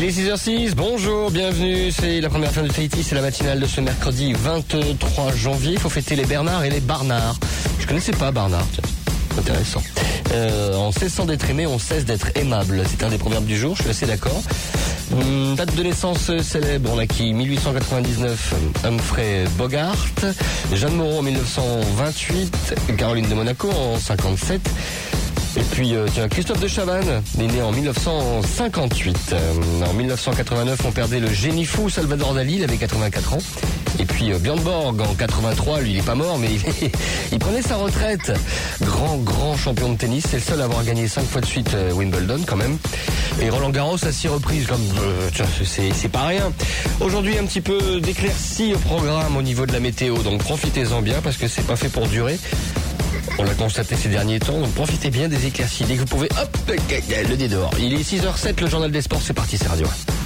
Il est 6h06, bonjour, bienvenue, c'est la première fin de Tahiti, c'est la matinale de ce mercredi 23 janvier. Il faut fêter les Bernards et les Barnards. Je connaissais pas Barnard, tiens, intéressant. En cessant d'être aimé, on cesse d'être aimable. C'est un des proverbes du jour, je suis assez d'accord. Date de naissance célèbre, on a qui 1899, Humphrey Bogart, Jeanne Moreau en 1928, Caroline de Monaco en 57. Et puis, tiens, Christophe de Chavannes, il est né en 1958. En 1989, on perdait le génie fou Salvador Dali, il avait 84 ans. Et puis, Björn Borg, en 83, lui, il est pas mort, mais il prenait sa retraite. Grand champion de tennis, c'est le seul à avoir gagné 5 fois de suite Wimbledon, quand même. Et Roland Garros à 6 reprises, comme, c'est pas rien. Aujourd'hui, un petit peu d'éclaircie au programme au niveau de la météo, donc profitez-en bien, parce que c'est pas fait pour durer. On l'a constaté ces derniers temps, donc profitez bien des éclaircies. Dès que vous pouvez, hop, le nez dehors. Il est 6h07, le journal des sports, c'est parti, c'est Radio 1.